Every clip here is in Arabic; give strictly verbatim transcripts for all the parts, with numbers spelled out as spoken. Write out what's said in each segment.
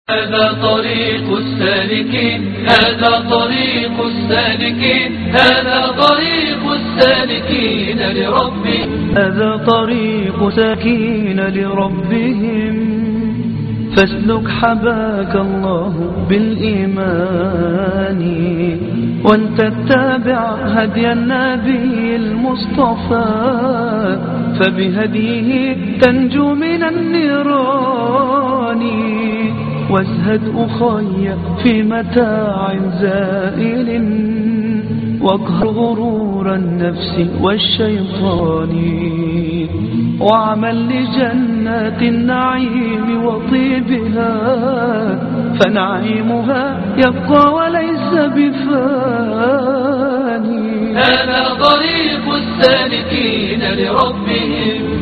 هذا طريق السالكين هذا طريق السالكين هذا طريق السالكين لربهم هذا طريق ساكين لربهم فاسلك حباك الله بالإيمان وان تتبع هدي النبي المصطفى فبهديه تنجو من النيران وازهد أخي في متاع زائل واقهر غرور النفس والشيطان واعمل لجنات النعيم وطيبها فنعيمها يبقى وليس بفاني. هذا طريق السالكين لربهم.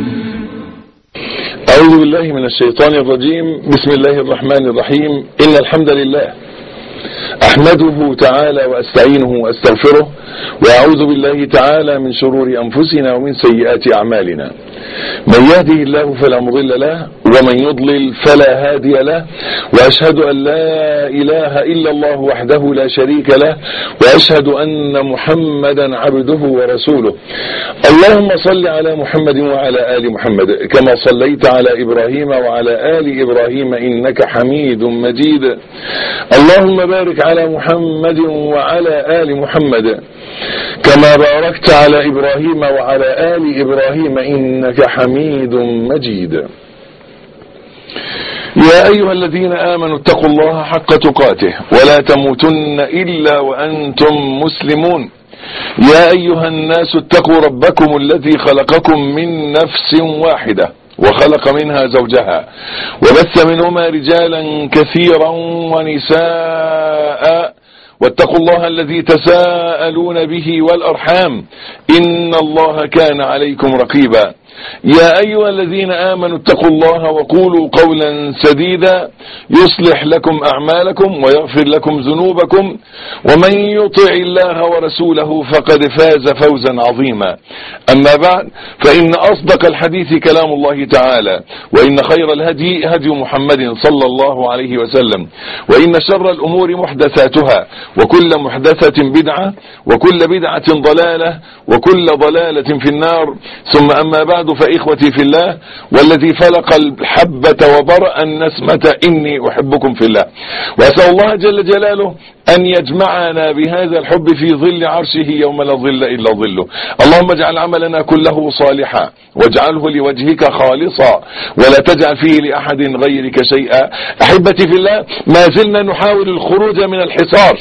أعوذ بالله من الشيطان الرجيم. بسم الله الرحمن الرحيم. إن الحمد لله أحمده تعالى وأستعينه وأستغفره وأعوذ بالله تعالى من شرور أنفسنا ومن سيئات أعمالنا. من يهده الله فلا مضل له ومن يضلل فلا هادي له وأشهد أن لا إله إلا الله وحده لا شريك له وأشهد أن محمدا عبده ورسوله. اللهم صل على محمد وعلى آل محمد كما صليت على إبراهيم وعلى آل إبراهيم إنك حميد مجيد. اللهم بارك على محمد وعلى آل محمد كما باركت على إبراهيم وعلى آل إبراهيم إنك حميد مجيد. يا أيها الذين آمنوا اتقوا الله حق تقاته ولا تموتن إلا وأنتم مسلمون. يا أيها الناس اتقوا ربكم الذي خلقكم من نفس واحدة وخلق منها زوجها وبث منهما رجالا كثيرا ونساء واتقوا الله الذي تساءلون به والأرحام إن الله كان عليكم رقيبا. يا أيها الذين آمنوا اتقوا الله وقولوا قولا سديدا يصلح لكم أعمالكم ويغفر لكم ذنوبكم ومن يطع الله ورسوله فقد فاز فوزا عظيما. أما بعد فإن أصدق الحديث كلام الله تعالى وإن خير الهدي هدي محمد صلى الله عليه وسلم وإن شر الأمور محدثاتها وكل محدثة بدعة وكل بدعة ضلالة وكل ضلالة في النار. ثم أما بعد فإخوتي في الله والذي فلق الحبة وبرأ النسمة إني أحبكم في الله وأسأل الله جل جلاله أن يجمعنا بهذا الحب في ظل عرشه يوم لا ظل إلا ظله. اللهم اجعل عملنا كله صالحا واجعله لوجهك خالصا ولا تجعل فيه لأحد غيرك شيئا. أحبتي في الله ما زلنا نحاول الخروج من الحصار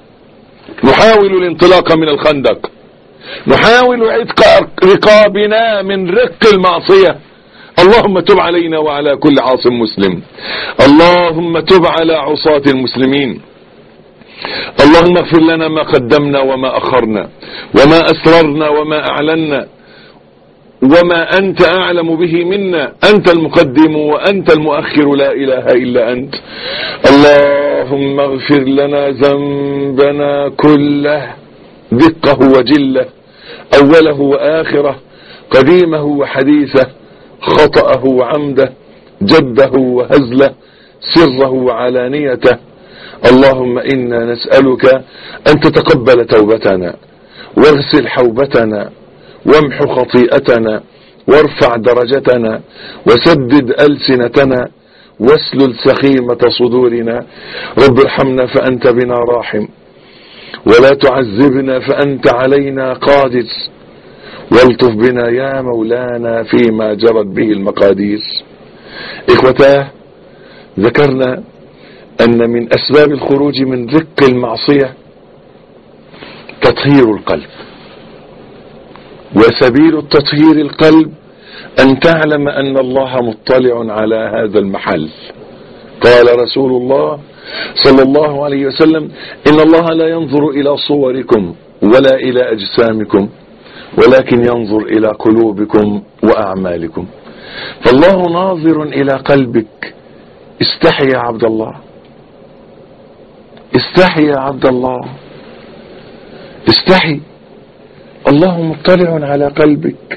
نحاول الانطلاق من الخندق نحاول عتق رقابنا من رق المعصية. اللهم تب علينا وعلى كل عاص مسلم. اللهم تب على عصاة المسلمين. اللهم اغفر لنا ما قدمنا وما أخرنا وما أسررنا وما أعلنا وما أنت أعلم به منا. أنت المقدم وأنت المؤخر لا إله إلا أنت. اللهم اغفر لنا ذنبنا كله دقه وجله أوله وآخره قديمه وحديثه خطأه وعمده جده وهزله سره وعلانيته. اللهم إنا نسألك أن تتقبل توبتنا واغسل حوبتنا وامح خطيئتنا وارفع درجتنا وسدد ألسنتنا واسلل سخيمة صدورنا. رب ارحمنا فأنت بنا راحم ولا تعذبنا فأنت علينا قادر والطف بنا يا مولانا فيما جرت به المقادير. إخوتاه ذكرنا أن من أسباب الخروج من رق المعصية تطهير القلب وسبيل التطهير القلب أن تعلم أن الله مطلع على هذا المحل. قال رسول الله صلى الله عليه وسلم إن الله لا ينظر إلى صوركم ولا إلى أجسامكم ولكن ينظر إلى قلوبكم وأعمالكم. فالله ناظر إلى قلبك. استحي يا عبد الله استحي يا عبد الله استحي. الله مطلع على قلبك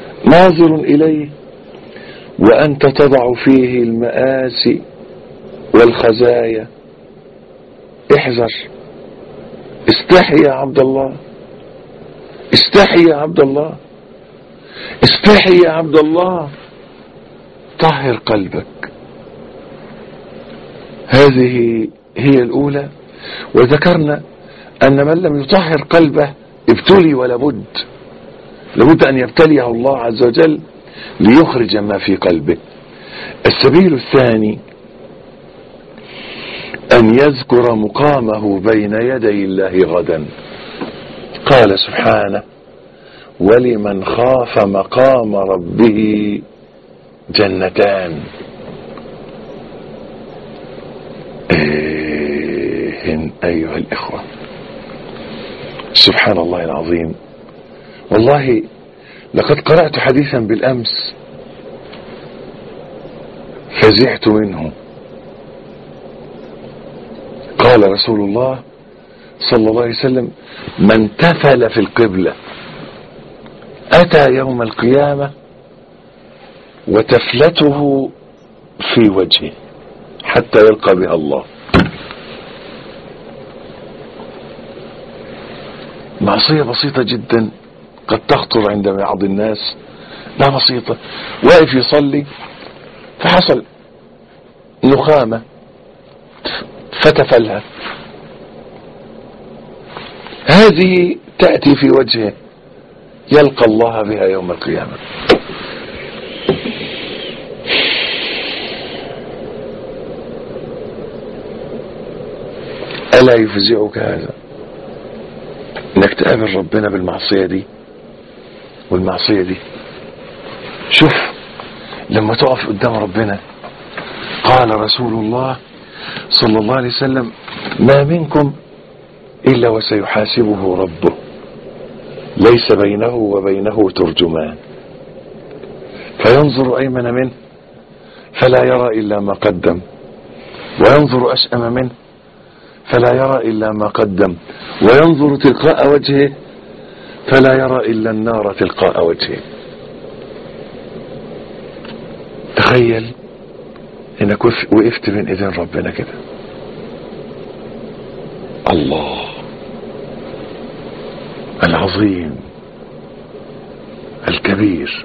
ناظر إليه وأنت تضع فيه المآسي والخزايا. احذر، استحي يا عبد الله، استحي يا عبد الله، استحي يا عبد الله، طهر قلبك. هذه هي الأولى. وذكرنا أن من لم يطهر قلبه ابتلي، ولا بد لابد أن يبتليه الله عز وجل ليخرج ما في قلبه. السبيل الثاني أن يذكر مقامه بين يدي الله غدا. قال سبحانه: ولمن خاف مقام ربه جنتان. إيه أيها الإخوة، سبحان الله العظيم. والله لقد قرأت حديثا بالأمس فزعت منه. قال رسول الله صلى الله عليه وسلم: من تفل في القبلة أتى يوم القيامة وتفلته في وجهه حتى يلقى بها الله. معصية بسيطة جدا قد تخطر عند بعض الناس، لا بسيطة. واقف يصلي فحصل نخامة فتفلها، هذه تأتي في وجهه يلقى الله بها يوم القيامة. ألا يفزعك هذا انك تقابل ربنا بالمعصية دي والمعصية دي؟ شوف لما تقف قدام ربنا، قال رسول الله صلى الله عليه وسلم: ما منكم إلا وسيحاسبه ربه ليس بينه وبينه ترجمان، فينظر أيمن منه فلا يرى إلا ما قدم، وينظر أشأم منه فلا يرى إلا ما قدم، وينظر تلقاء وجهه فلا يرى إلا النار تلقاء وجهه. تخيل انك وقفت بين ايدين ربنا كده. الله العظيم الكبير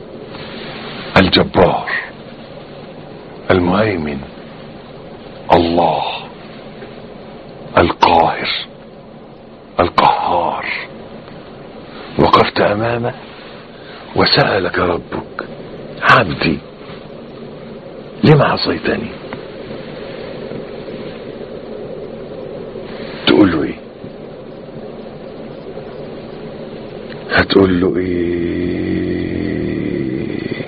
الجبار المهيمن، الله القاهر القهار. وقفت امامه وسألك ربك: عبدي لما عصيتني؟ تقول له ايه؟ هتقول له ايه؟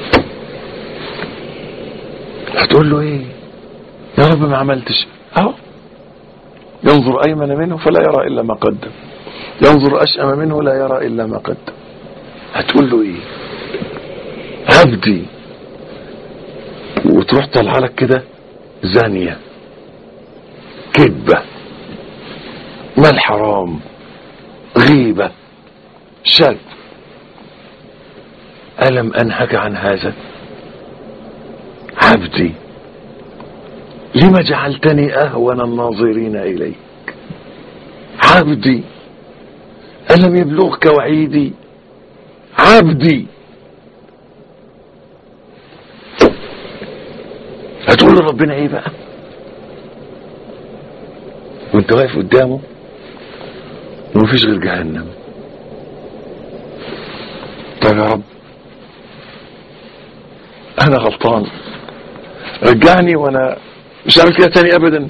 هتقول له ايه؟ يا رب ما عملتش. اهو ينظر ايمن منه فلا يرى الا ما قدم، ينظر اشأم منه لا يرى الا ما قدم. هتقول له ايه؟ عبدي. وتروح طلع لك كده زانية، كذبة، مال حرام، غيبة، شك. ألم أنهك عن هذا؟ عبدي لما جعلتني أهون الناظرين إليك؟ عبدي ألم يبلغك وعيدي؟ عبدي. هتقول لربنا ايه بقى وانت واقف قدامه ومفيش غير جهنم؟ طيب يا رب انا غلطان، رجعني وانا مش هعمل كده تاني ابدا.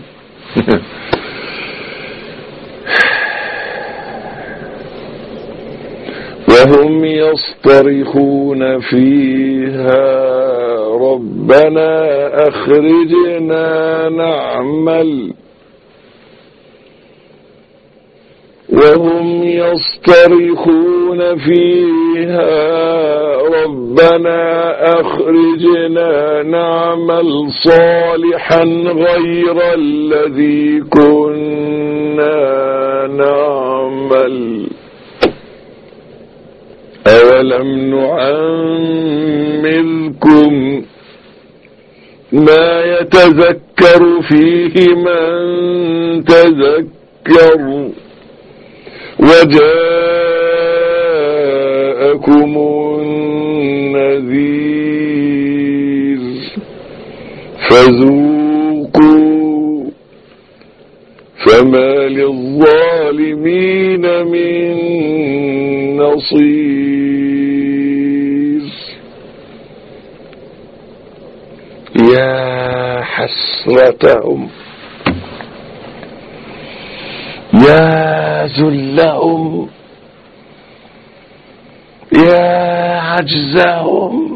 وهم يصطرخون فيها ربنا أخرجنا نعمل وهم يصطرخون فيها ربنا أخرجنا نعمل صالحا غير الذي كنا نعمل أولم نعمركم ما يتذكر يتذكر فيه من تذكر وجاءكم النذير فذوقوا فما للظالمين من نصير. يا حسرتهم يا ذلهم يا عجزهم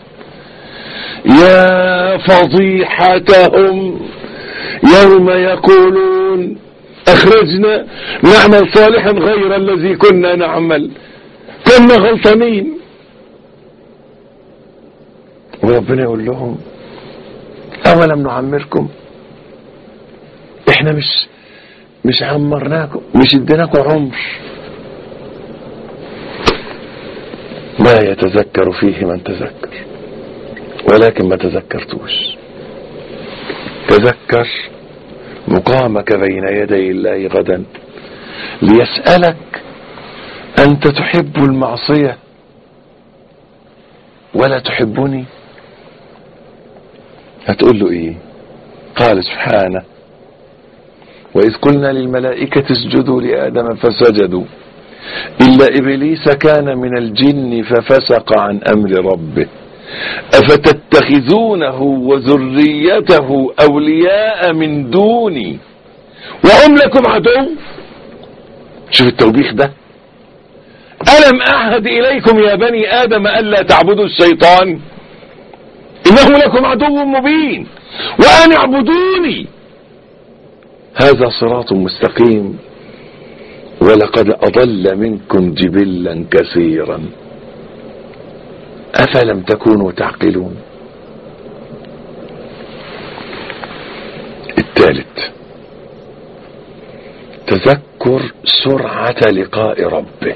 يا فضيحتهم يوم يقولون اخرجنا نعمل صالحا غير الذي كنا نعمل كنا غلطانين. وربنا يقول لهم اولم نعمركم، احنا مش مش عمرناكم، مش اديناكم عمر. ما يتذكر فيه من تذكر ولكن ما تذكرتوش. تذكر مقامك بين يدي الله غدا ليسألك أنت تحب المعصية ولا تحبني؟ هتقول له ايه؟ قال سبحانه وإذ قلنا للملائكة اسجدوا لآدم فسجدوا إلا إبليس كان من الجن ففسق عن أمر ربه أفتتخذونه وذريته أولياء من دوني وهم لكم عدو. شوف التوبيخ ده. ألم أعهد إليكم يا بني آدم ألا تعبدوا الشيطان إنه لكم عدو مبين وأن اعبدوني هذا صراط مستقيم ولقد أضل منكم جبلا كثيرا أفلم تكونوا تعقلون. الثالث تذكر سرعة لقاء ربه.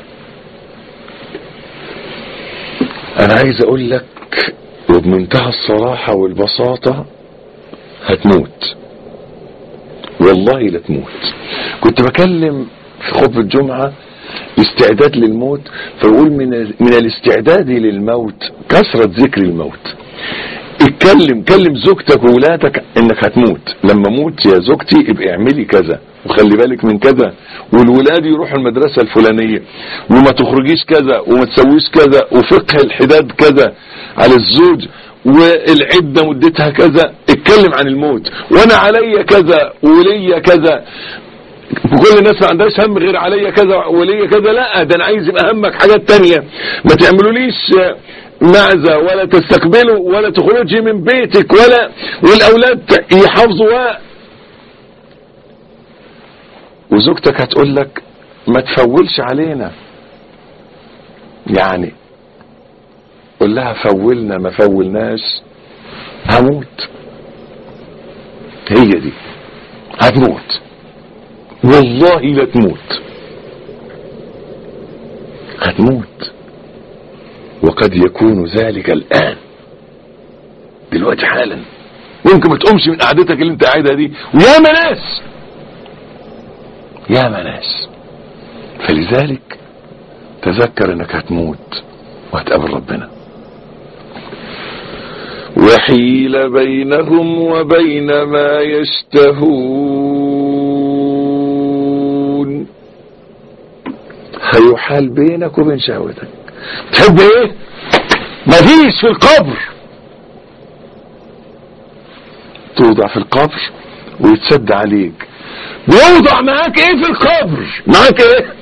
أنا عايز أقول لك وبمنتهى الصراحة والبساطة هتموت، والله لا تموت. كنت بكلم في خطبة الجمعة استعداد للموت، فبقول من من الاستعداد للموت كثرة ذكر الموت. اتكلم كلم زوجتك وولادك انك هتموت، لما موت يا زوجتي ابقى اعملي كذا وخلي بالك من كذا، والولاد يروحوا المدرسة الفلانية وما تخرجيش كذا وما تسويش كذا، وفقه الحداد كذا على الزوج، والعدة مدتها كذا. اتكلم عن الموت. وانا علي كذا وليا كذا. كل الناس ما عندهاش هم غير عليا كذا وليا كذا. لا، ده انا عايز يبقى همك حاجات تانية. ما تعملوليش معزة ولا تستقبلوا ولا تخرجي من بيتك ولا والاولاد يحافظوا. وزوجتك هتقول لك ما تفولش علينا، يعني قول لها فولنا ما فولناش هموت. هي دي هتموت، والله لا تموت، هتموت. وقد يكون ذلك الآن دلوقتي حالا. ممكن ما تقومش من قعدتك اللي انت قاعدها دي، ويا ناس يا ناس. فلذلك تذكر انك هتموت وهتقابل ربنا. وحيل بينهم وبين ما يشتهون. هيحال بينك وبين شهوتك. تحب ايه؟ مفيش في القبر. توضع في القبر ويتسد عليك. بيوضع معاك ايه في القبر؟ معاك ايه؟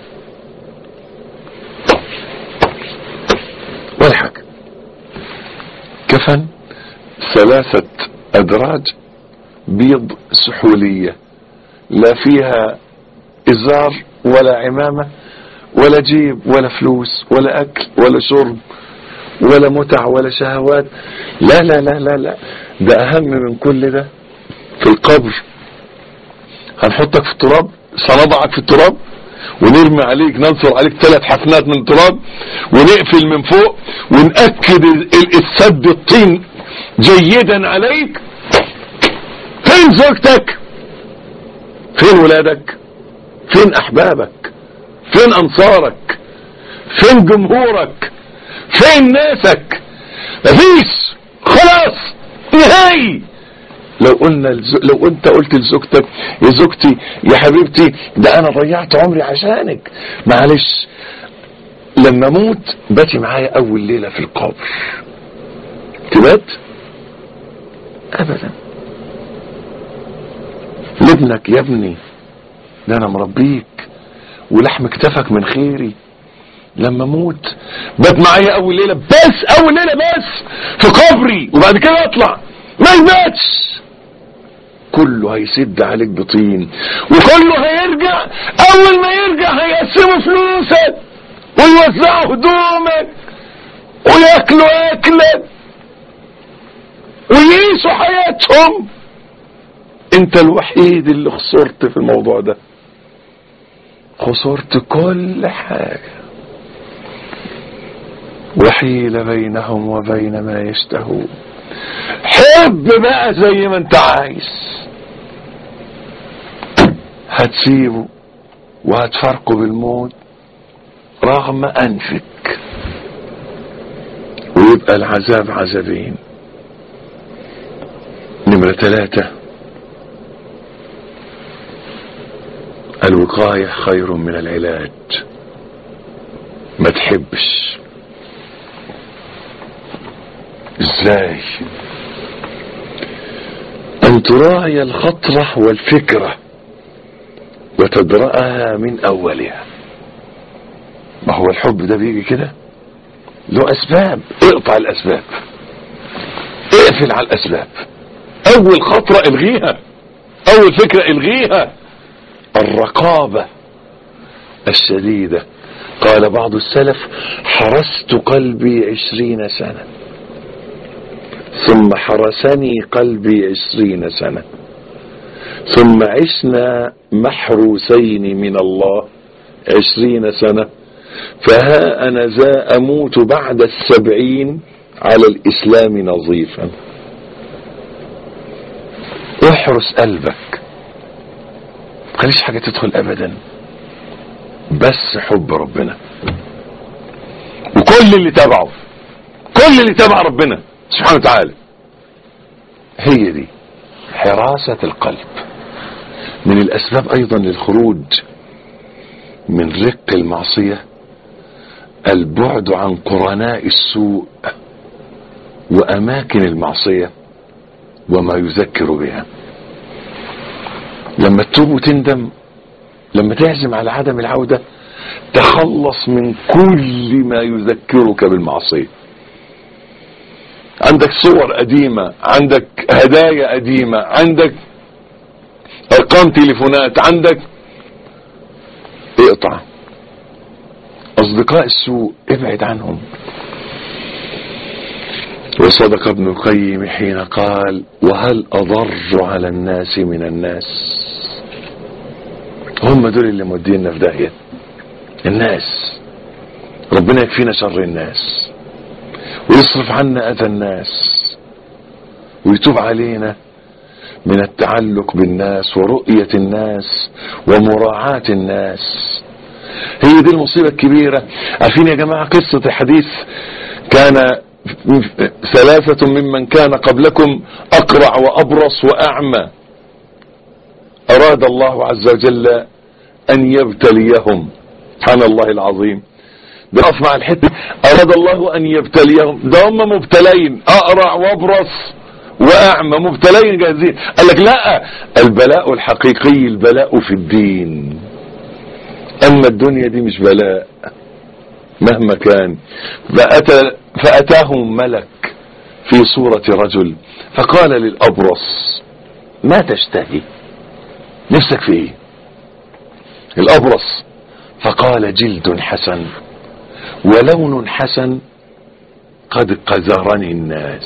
ولا حاجة. كفن ثلاثة أدراج بيض سحولية، لا فيها إزار ولا عمامة ولا جيب ولا فلوس ولا أكل ولا شرب ولا متع ولا شهوات. لا لا لا لا لا، ده أهم من كل ده. في القبر هنحطك في التراب، سنضعك في التراب ونرمي عليك، ننصر عليك ثلاث حفنات من التراب ونقفل من فوق ونأكد السد الطين جيدا عليك. فين زوجتك؟ فين ولادك؟ فين احبابك؟ فين انصارك؟ فين جمهورك؟ فين ناسك؟ مفيش، خلاص، نهائي. لو قلنا لو انت قلت لزوجتك يا زوجتي يا حبيبتي ده انا ضيعت عمري عشانك، معلش لما اموت باتي معايا اول ليله في القبر، تبات؟ ابدا. لابنك يا ابني ده انا مربيك ولحم كتفك من خيري، لما اموت بات معايا اول ليله بس، اول ليله بس في قبري، وبعد كده اطلع ما يباتش. كله هيسد عليك بطين، وكله هيرجع، اول ما يرجع هيقسموا فلوسك ويوزعوا هدومك وياكلوا اكلك ويعيشوا حياتهم. انت الوحيد اللي خسرت في الموضوع ده، خسرت كل حاجة. وحيل بينهم وبين ما يشتهون. حب بقى زي ما انت عايز، هتسيبه وهتفرقه بالموت رغم انفك، ويبقى العذاب عذابين. نمرة ثلاثة، الوقاية خير من العلاج. ما تحبش. ازاي؟ ان تراعي الخطرة والفكرة وتدرأها من اولها. ما هو الحب ده بيجي كده له اسباب، اقطع الاسباب، اقفل على الاسباب. اول خطرة الغيها، اول فكرة الغيها. الرقابة الشديدة. قال بعض السلف: حرست قلبي عشرين سنة ثم حرسني قلبي عشرين سنة ثم عشنا محروسين من الله عشرين سنة، فها أنا ذا أموت بعد السبعين على الإسلام نظيفا. احرس قلبك، خليش حاجة تدخل أبدا، بس حب ربنا وكل اللي تبعه، كل اللي تبع ربنا سبحانه وتعالى. هي دي حراسة القلب. من الأسباب أيضا للخروج من رق المعصية البعد عن قرناء السوء وأماكن المعصية وما يذكر بها. لما تتوب وتندم، لما تعزم على عدم العودة، تخلص من كل ما يذكرك بالمعصية. عندك صور قديمة، عندك هدايا قديمة، عندك ارقام تليفونات، عندك، اقطع. اصدقاء السوء ابعد عنهم. وصدق ابن القيم حين قال: وهل اضر على الناس من الناس؟ هم دول اللي مودينا في داهية، الناس. ربنا يكفينا شر الناس ويصرف عنا اذى الناس ويتوب علينا من التعلق بالناس ورؤية الناس ومراعاة الناس. هي دي المصيبة الكبيرة. عارفين يا جماعة قصة الحديث؟ كان ثلاثة ممن كان قبلكم أقرع وأبرص وأعمى، أراد الله عز وجل أن يبتليهم. سبحان الله العظيم. بقف مع الحتة، أراد الله أن يبتليهم. ده هم مبتلين، أقرع وأبرص وأعمى، مبتلين جاهزين. قال لك لا، البلاء الحقيقي البلاء في الدين، أما الدنيا دي مش بلاء مهما كان. فأتى فأتاهم ملك في صورة رجل فقال للأبرص: ما تشتهي؟ نفسك في ايه؟ الأبرص فقال: جلد حسن ولون حسن قد قذرني الناس.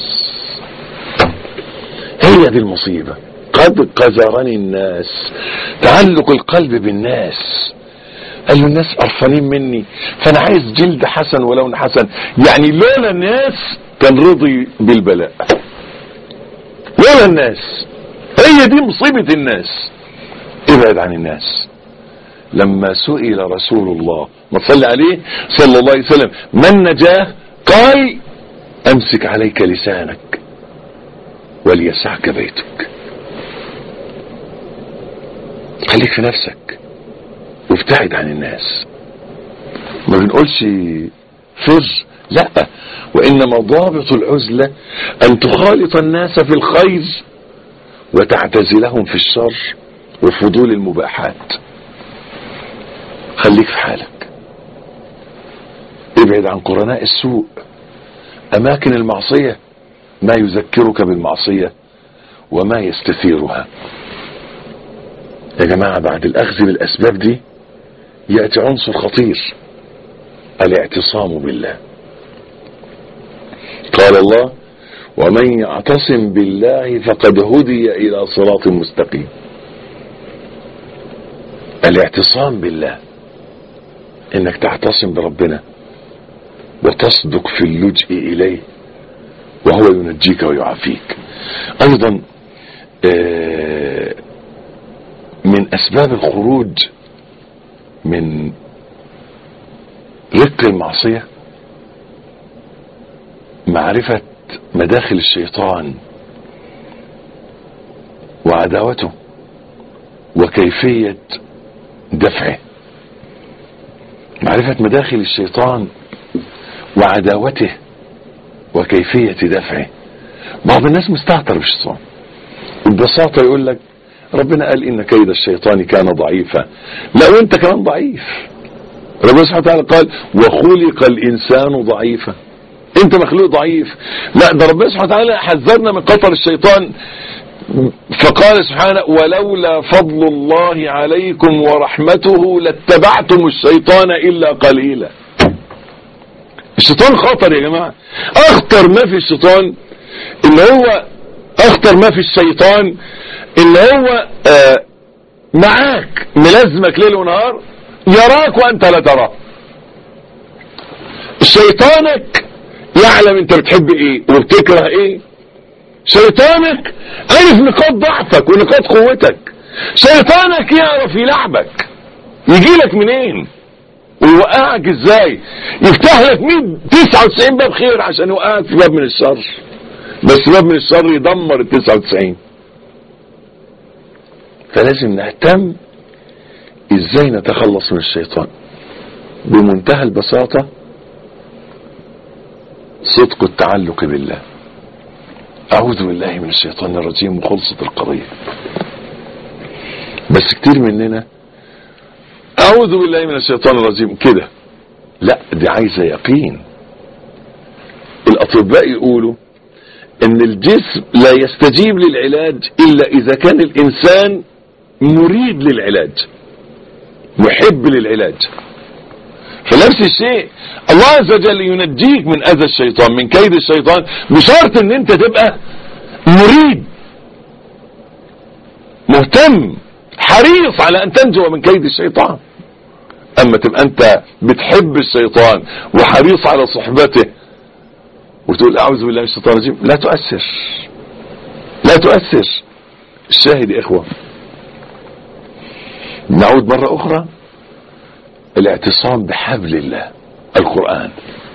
هي دي المصيبة، قد قذرني الناس. تعلق القلب بالناس. قال له: الناس قرفانين مني، فانا عايز جلد حسن ولون حسن. يعني لولا الناس كان رضي بالبلاء، لولا الناس. هي دي مصيبة الناس. ابعد عن الناس. لما سئل رسول الله ما صلى عليه صلى الله عليه وسلم ما النجاة، قال امسك عليك لسانك وليسعك بيتك. خليك في نفسك وابتعد عن الناس. ما بنقولش فر، لا، وانما ضابط العزلة ان تخالط الناس في الخير وتعتزلهم في الشر وفضول المباحات. خليك في حالك، ابعد عن قرناء السوء، اماكن المعصية، ما يذكرك بالمعصية وما يستثيرها. يا جماعة بعد الاخذ بالاسباب دي يأتي عنصر خطير، الاعتصام بالله. قال الله ومن يعتصم بالله فقد هدي الى صراط مستقيم. الاعتصام بالله انك تعتصم بربنا وتصدق في اللجئ اليه وهو ينجيك ويعافيك. ايضا من اسباب الخروج من رق المعصية معرفة مداخل الشيطان وعداوته وكيفية دفعه. معرفة مداخل الشيطان وعداوته وكيفية دفعه. بعض الناس مستهتر بالشيطان ببساطة، يقول لك ربنا قال ان كيد الشيطان كان ضعيفا. لا، وانت كمان ضعيف. ربنا سبحانه وتعالى قال وخلق الانسان ضعيفا، انت مخلوق ضعيف. لا، ده ربنا سبحانه وتعالى حذرنا من قطر الشيطان فقال سبحانه ولولا فضل الله عليكم ورحمته لاتبعتم الشيطان الا قليلا. الشيطان خطر يا جماعة. اخطر ما في الشيطان اللي هو اخطر ما في الشيطان اللي هو آه معاك ملازمك ليل ونهار، يراك وانت لا تراه. شيطانك يعلم انت بتحب ايه وبتكره ايه. شيطانك عارف نقاط ضعفك ونقاط قوتك. شيطانك يعرف يلعبك، يجيلك منين ويوقعك ازاي، يفتح لك مية تسعة وتسعين باب خير عشان يوقعك في باب من الشر، بس باب من الشر يدمر ال تسعة وتسعين. فلازم نهتم ازاي نتخلص من الشيطان. بمنتهى البساطة صدق التعلق بالله. اعوذ بالله من الشيطان الرجيم وخلصت القضية. بس كتير مننا اعوذ بالله من الشيطان الرجيم كده، لا، دي عايزة يقين. الاطباء يقولوا ان الجسم لا يستجيب للعلاج الا اذا كان الانسان مريد للعلاج، محب للعلاج. فنفس الشيء الله عز وجل ينجيك من اذى الشيطان، من كيد الشيطان، بشرط ان انت تبقى مريد مهتم حريص على ان تنجو من كيد الشيطان. اما تبقى انت بتحب الشيطان وحريص على صحبته وتقول اعوذ بالله من الشيطان الرجيم، لا تؤثر، لا تؤثر. الشاهد يا اخوة، نعود مرة اخرى، الاعتصام بحبل الله القرآن.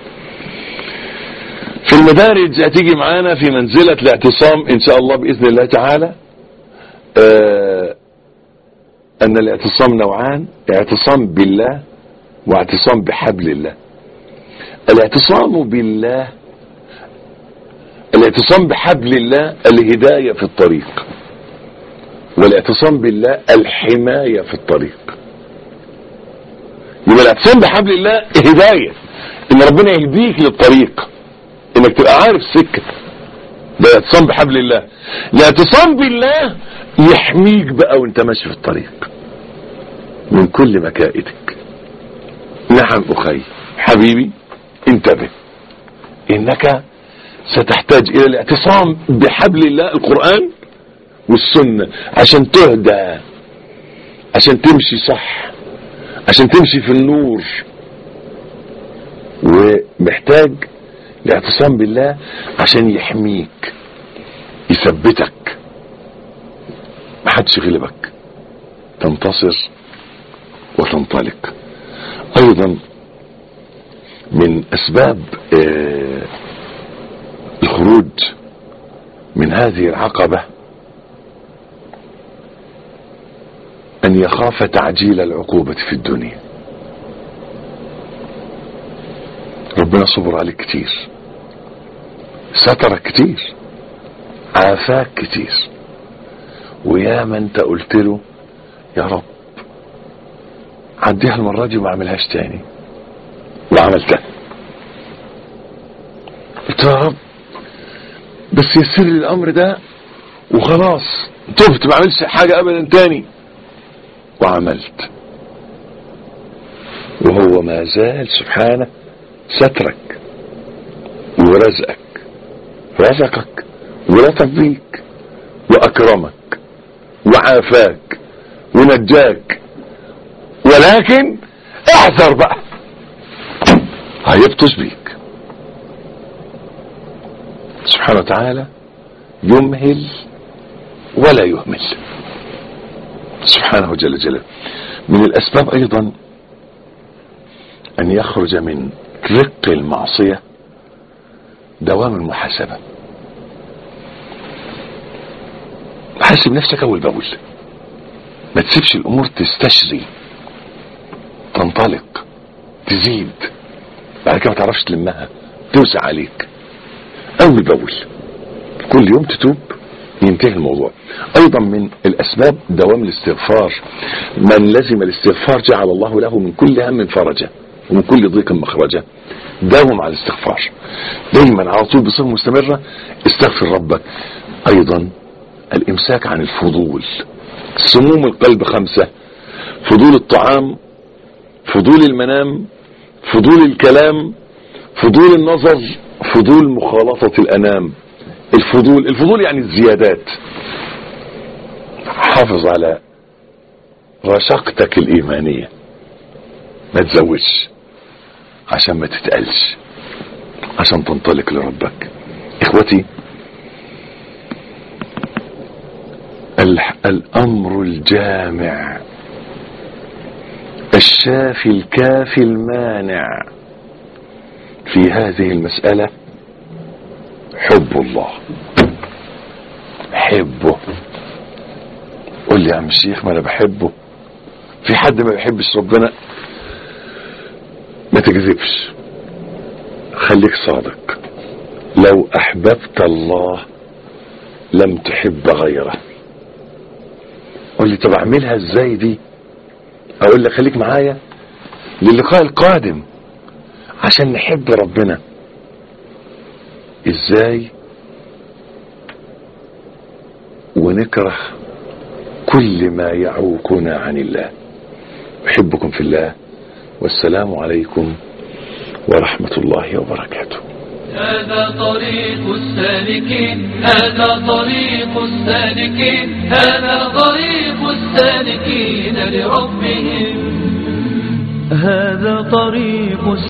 في المدارج هتيجي معانا في منزلة الاعتصام ان شاء الله بإذن الله تعالى آه ان الاعتصام نوعان: اعتصام بالله واعتصام بحبل الله. الاعتصام بالله، الاعتصام بحبل الله الهداية في الطريق، والاعتصام بالله الحماية في الطريق. يبقى الاعتصام بحبل الله هداية، ان ربنا يهديك للطريق، انك تبقى عارف سكة. ده الاعتصام بحبل الله. الاعتصام بالله يحميك بقى وانت ماشي في الطريق من كل مكائدك. نعم اخي حبيبي، انتبه، انك ستحتاج الى الاعتصام بحبل الله القرآن والسنة عشان تهدى، عشان تمشي صح، عشان تمشي في النور. ومحتاج الاعتصام بالله عشان يحميك، يثبتك، محدش يغلبك، تنتصر وتنطلق. ايضا من اسباب آه الخروج من هذه العقبة ان يخاف تعجيل العقوبة في الدنيا. ربنا صبر عليك كتير، سترك كتير، عافاك كتير، ويا ما انت قلت له يا رب عديها المرة دي وما اعملهاش تاني، وعملتها. قلت يا رب بس يسر لي الامر ده وخلاص، تبت ما اعملش حاجة ابدا تاني، وعملت. وهو ما زال سبحانه سترك ورزقك، رزقك ولطف بيك واكرمك وعافاك ونجاك. ولكن احذر بقى، هيبطش بيك سبحانه وتعالى، يمهل ولا يهمل سبحانه جل جلاله. من الاسباب ايضا ان يخرج من رق المعصية دوام المحاسبة. حاسب نفسك اول باول، ما تسيبش الامور تستشري، تنطلق، تزيد، بعد كده ما تعرفش تلمها، توسع عليك. اول باول كل يوم تتوب ينتهي الموضوع. ايضا من الاسباب دوام الاستغفار. من لزم الاستغفار جعل الله له من كل هم فرجا ومن كل ضيق مخرجا. داوم على الاستغفار دايما على طول بصفة مستمرة، استغفر ربك. ايضا الامساك عن الفضول. سموم القلب خمسة: فضول الطعام، فضول المنام، فضول الكلام، فضول النظر، فضول مخالطة الانام. الفضول الفضول يعني الزيادات. حافظ على رشاقتك الايمانية، ما تزودش عشان ما تتقلش، عشان تنطلق لربك. اخوتي، الامر الجامع الشافي الكافي المانع في هذه المسألة حب الله. حبه. قول لي يا عم الشيخ ما انا بحبه، في حد ما بيحبش ربنا؟ ما تكذبش، خليك صادق. لو احببت الله لم تحب غيره. قول لي طب اعملها ازاي دي؟ اقول لك خليك معايا للقاء القادم عشان نحب ربنا. ازاي؟ ونكره كل ما يعوقنا عن الله. احبكم في الله، والسلام عليكم ورحمة الله وبركاته. هذا طريق السالكين، هذا طريق السالكين، هذا طريق السالكين لربهم. هذا طريق